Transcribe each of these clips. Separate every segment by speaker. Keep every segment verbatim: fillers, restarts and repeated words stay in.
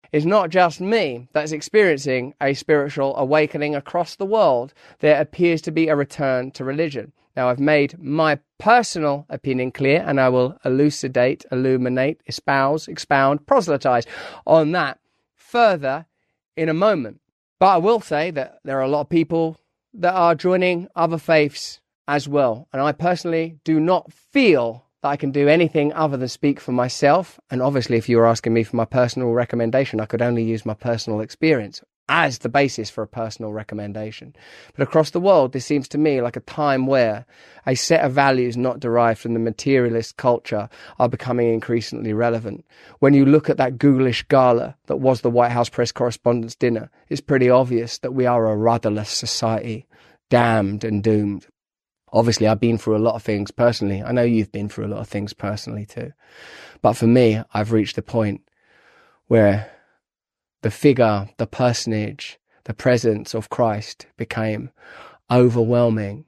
Speaker 1: It's not just me that's experiencing a spiritual awakening across the world. There appears to be a return to religion. Now, I've made my personal opinion clear, and I will elucidate, illuminate, espouse, expound, proselytize on that further in a moment. But I will say that there are a lot of people that are joining other faiths as well. And I personally do not feel that I can do anything other than speak for myself. And obviously, if you were asking me for my personal recommendation, I could only use my personal experience as the basis for a personal recommendation. But across the world, this seems to me like a time where a set of values not derived from the materialist culture are becoming increasingly relevant. When you look at that ghoulish gala that was the White House press correspondents' dinner, it's pretty obvious that we are a rudderless society, damned and doomed. Obviously, I've been through a lot of things personally. I know you've been through a lot of things personally too. But for me, I've reached the point where the figure, the personage, the presence of Christ became overwhelming,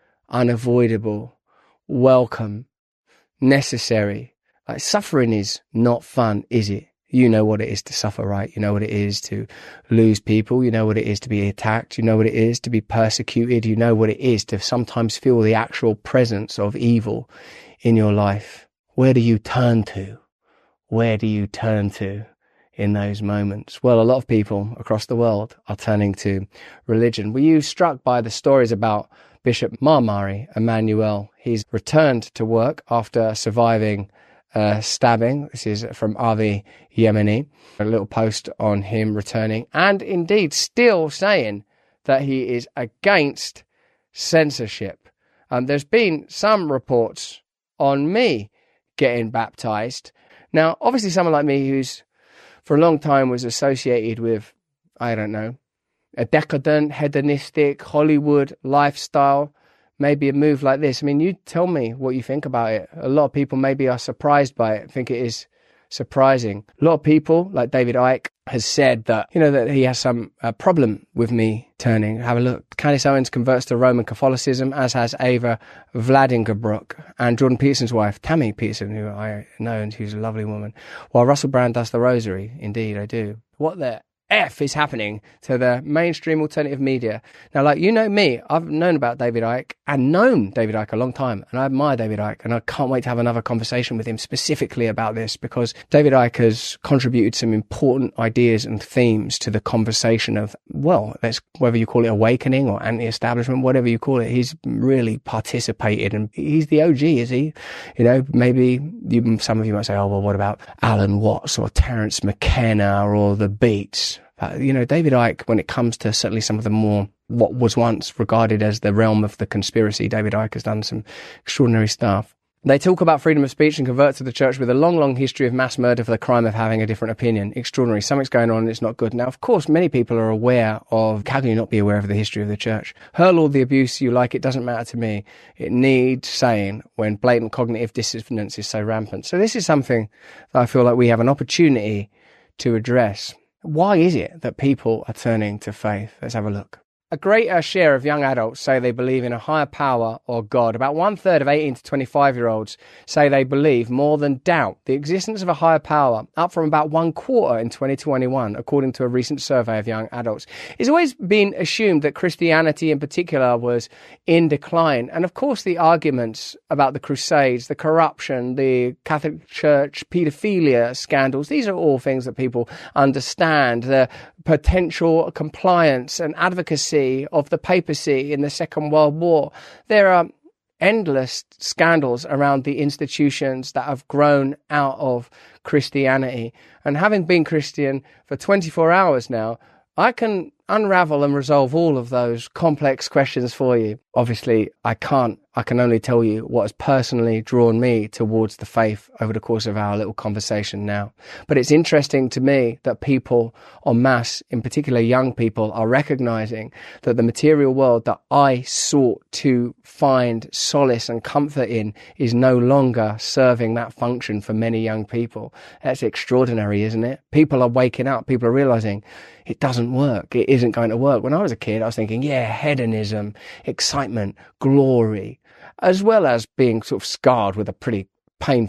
Speaker 1: unavoidable, welcome, necessary. Like, suffering is not fun, is it? You know what it is to suffer, right? You know what it is to lose people. You know what it is to be attacked. You know what it is to be persecuted. You know what it is to sometimes feel the actual presence of evil in your life. Where do you turn to? Where do you turn to in those moments? Well, a lot of people across the world are turning to religion. Were you struck by the stories about Bishop Marmari Emmanuel? He's returned to work after surviving Uh, stabbing. This is from Avi Yemeni. A little post on him returning, and indeed still saying that he is against censorship. Um, there's been some reports on me getting baptized. Now, obviously someone like me who's for a long time was associated with, I don't know, a decadent, hedonistic Hollywood lifestyle, maybe a move like this. I mean, you tell me what you think about it. A lot of people maybe are surprised by it, think it is surprising. A lot of people, like David Icke, has said that, you know, that he has some uh, problem with me turning. Have a look. Candace Owens converts to Roman Catholicism, as has Ava Vladingerbrook, and Jordan Peterson's wife, Tammy Peterson, who I know, and who's a lovely woman, while Russell Brand does the rosary. Indeed, I do. What the F is happening to the mainstream alternative media? Now, like, you know me, I've known about David Icke and known David Icke a long time, and I admire David Icke, and I can't wait to have another conversation with him specifically about this, because David Icke has contributed some important ideas and themes to the conversation of, well, that's whether you call it awakening or anti-establishment, whatever you call it. He's really participated, and he's the O G, is he? You know, maybe you, some of you might say, oh, well, what about Alan Watts or Terence McKenna or the Beats? Uh, you know, David Icke, when it comes to certainly some of the more, what was once regarded as the realm of the conspiracy, David Icke has done some extraordinary stuff. They talk about freedom of speech and convert to the church with a long, long history of mass murder for the crime of having a different opinion. Extraordinary. Something's going on and it's not good. Now, of course, many people are aware of, how can you not be aware of the history of the church? Hurl all the abuse you like, it doesn't matter to me. It needs saying when blatant cognitive dissonance is so rampant. So this is something that I feel like we have an opportunity to address. Why is it that people are turning to faith? Let's have a look. A greater share of young adults say they believe in a higher power or God. About one third of eighteen to twenty-five year olds say they believe more than doubt the existence of a higher power, up from about one quarter in twenty twenty-one, according to a recent survey of young adults. It's always been assumed that Christianity in particular was in decline. And of course, the arguments about the Crusades, the corruption, the Catholic Church, paedophilia scandals, these are all things that people understand. The potential compliance and advocacy of the papacy in the Second World War. There are endless scandals around the institutions that have grown out of Christianity. And having been Christian for twenty-four hours now, I can unravel and resolve all of those complex questions for you. Obviously, I can't. I can only tell you what has personally drawn me towards the faith over the course of our little conversation now. But it's interesting to me that people en masse, in particular young people, are recognizing that the material world that I sought to find solace and comfort in is no longer serving that function for many young people. That's extraordinary, isn't it? People are waking up. People are realizing it doesn't work. It isn't going to work. When I was a kid, I was thinking, yeah, hedonism, excitement, glory, as well as being sort of scarred with a pretty painful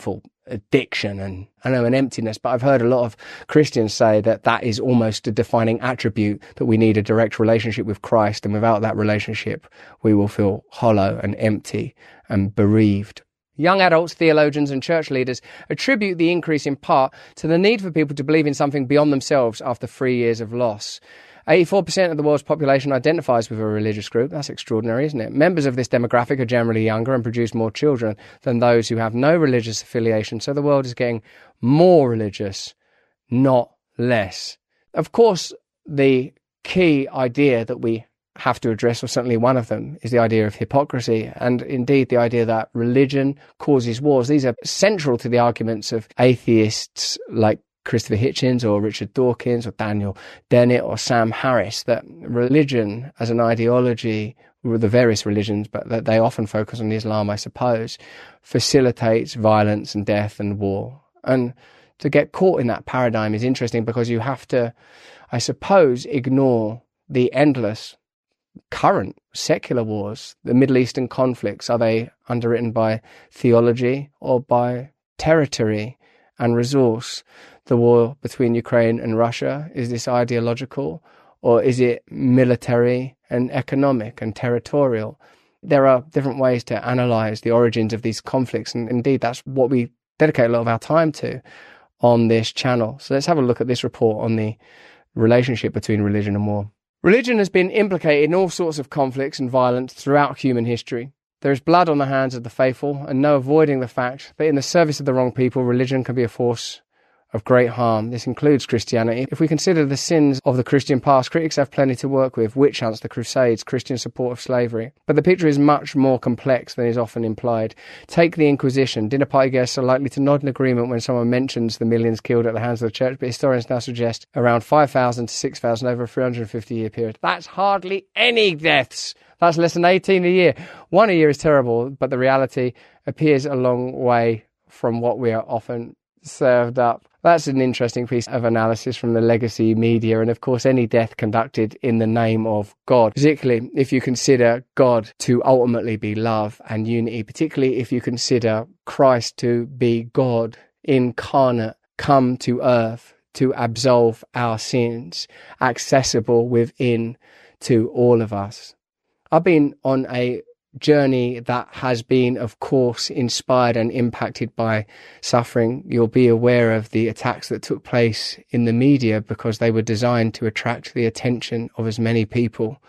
Speaker 1: addiction and, I know, an emptiness, but I've heard a lot of Christians say that that is almost a defining attribute, that we need a direct relationship with Christ, and without that relationship, we will feel hollow and empty and bereaved. Young adults, theologians and church leaders attribute the increase in part to the need for people to believe in something beyond themselves after three years of loss. eighty-four percent of the world's population identifies with a religious group. That's extraordinary, isn't it? Members of this demographic are generally younger and produce more children than those who have no religious affiliation. So the world is getting more religious, not less. Of course, the key idea that we have to address, or certainly one of them, is the idea of hypocrisy, and indeed the idea that religion causes wars. These are central to the arguments of atheists like Christopher Hitchens or Richard Dawkins or Daniel Dennett or Sam Harris, that religion as an ideology, with the various religions, but that they often focus on Islam, I suppose, facilitates violence and death and war. And to get caught in that paradigm is interesting, because you have to, I suppose, ignore the endless current secular wars. The Middle Eastern conflicts, are they underwritten by theology or by territory and resource? The war between Ukraine and Russia, is this ideological, or is it military and economic and territorial? There are different ways to analyze the origins of these conflicts, and indeed that's what we dedicate a lot of our time to on this channel. So let's have a look at this report on the relationship between religion and war. Religion has been implicated in all sorts of conflicts and violence throughout human history. There is blood on the hands of the faithful, and no avoiding the fact that in the service of the wrong people, religion can be a force of great harm. This includes Christianity. If we consider the sins of the Christian past, critics have plenty to work with: witch hunts, the Crusades, Christian support of slavery. But the picture is much more complex than is often implied. Take the Inquisition. Dinner party guests are likely to nod in agreement when someone mentions the millions killed at the hands of the church, but historians now suggest around five thousand to six thousand over a three hundred fifty year period. That's hardly any deaths. That's less than eighteen a year. One a year is terrible, but the reality appears a long way from what we are often served up. That's an interesting piece of analysis from the legacy media, and of course any death conducted in the name of God, particularly if you consider God to ultimately be love and unity, particularly if you consider Christ to be God incarnate, come to earth to absolve our sins, accessible within to all of us. I've been on a journey that has been, of course, inspired and impacted by suffering. You'll be aware of the attacks that took place in the media because they were designed to attract the attention of as many people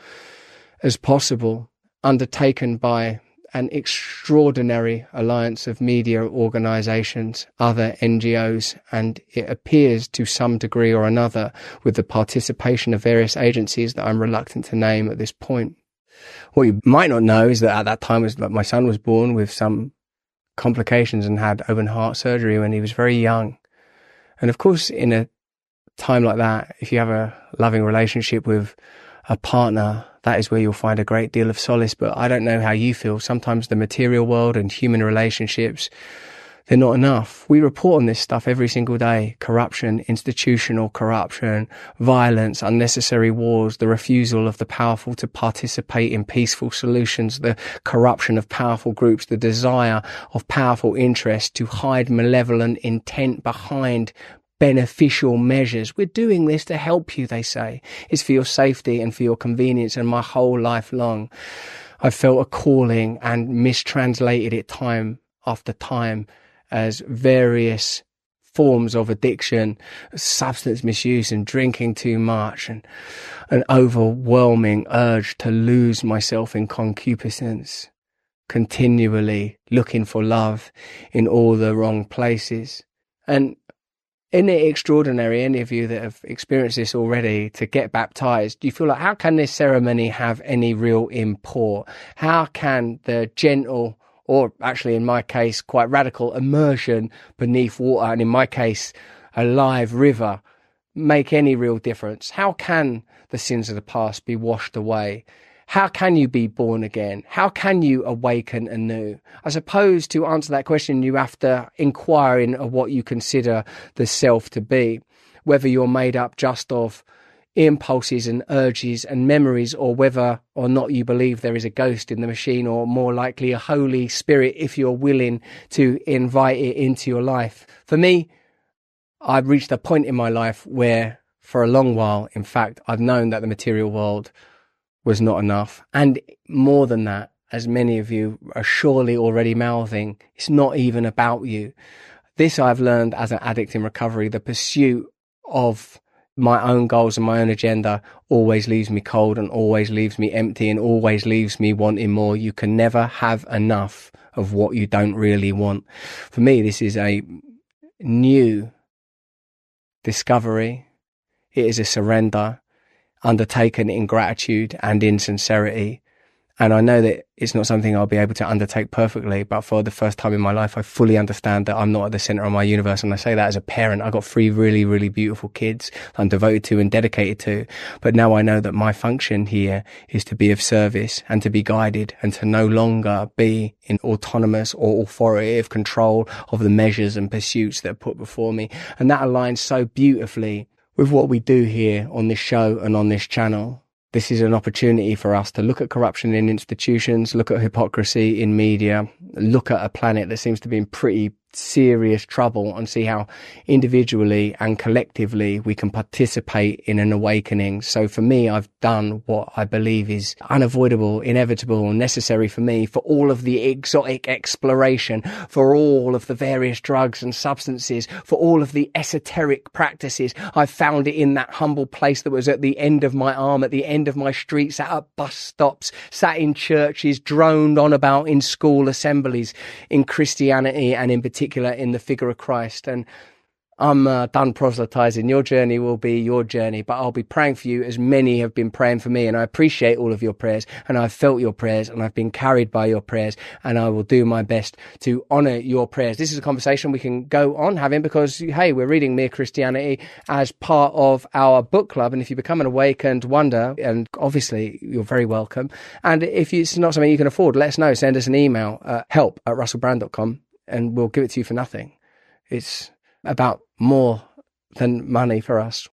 Speaker 1: as possible, undertaken by an extraordinary alliance of media organisations, other N G Os, and it appears to some degree or another with the participation of various agencies that I'm reluctant to name at this point. What you might not know is that at that time was that my son was born with some complications and had open heart surgery when he was very young. And of course, in a time like that, if you have a loving relationship with a partner, that is where you'll find a great deal of solace. But I don't know how you feel. Sometimes the material world and human relationships, they're not enough. We report on this stuff every single day: corruption, institutional corruption, violence, unnecessary wars, the refusal of the powerful to participate in peaceful solutions, the corruption of powerful groups, the desire of powerful interests to hide malevolent intent behind beneficial measures. We're doing this to help you, they say. It's for your safety and for your convenience. And my whole life long, I've felt a calling and mistranslated it time after time as various forms of addiction, substance misuse and drinking too much, and an overwhelming urge to lose myself in concupiscence, continually looking for love in all the wrong places. And isn't it extraordinary, any of you that have experienced this already, to get baptized? You feel like, how can this ceremony have any real import? How can the gentle, or actually in my case, quite radical immersion beneath water, and in my case, a live river, make any real difference? How can the sins of the past be washed away? How can you be born again? How can you awaken anew? I suppose to answer that question, you have to inquire in what you consider the self to be, whether you're made up just of impulses and urges and memories, or whether or not you believe there is a ghost in the machine, or more likely a Holy Spirit if you're willing to invite it into your life. For me, I've reached a point in my life where for a long while, in fact, I've known that the material world was not enough. And more than that, as many of you are surely already mouthing, it's not even about you. This I've learned as an addict in recovery. The pursuit of my own goals and my own agenda always leaves me cold and always leaves me empty and always leaves me wanting more. You can never have enough of what you don't really want. For me, this is a new discovery. It is a surrender undertaken in gratitude and in sincerity. And I know that it's not something I'll be able to undertake perfectly, but for the first time in my life, I fully understand that I'm not at the center of my universe. And I say that as a parent. I've got three really, really beautiful kids I'm devoted to and dedicated to. But now I know that my function here is to be of service and to be guided and to no longer be in autonomous or authoritative control of the measures and pursuits that are put before me. And that aligns so beautifully with what we do here on this show and on this channel. This is an opportunity for us to look at corruption in institutions, look at hypocrisy in media, look at a planet that seems to be in pretty serious trouble, and see how individually and collectively we can participate in an awakening. So for me, I've done what I believe is unavoidable, inevitable, necessary for me, for all of the exotic exploration, for all of the various drugs and substances, for all of the esoteric practices. I found it in that humble place that was at the end of my arm, at the end of my street, sat at bus stops, sat in churches, droned on about in school assemblies, in Christianity and in particular in the figure of Christ. And I'm uh, done proselytizing. Your journey will be your journey, but I'll be praying for you as many have been praying for me. And I appreciate all of your prayers, and I've felt your prayers, and I've been carried by your prayers, and I will do my best to honor your prayers. This is a conversation we can go on having because, hey, we're reading Mere Christianity as part of our book club. And if you become an awakened wonder, and obviously you're very welcome. And if it's not something you can afford, let us know. Send us an email at help at russell brand dot com and we'll give it to you for nothing. It's about more than money for us.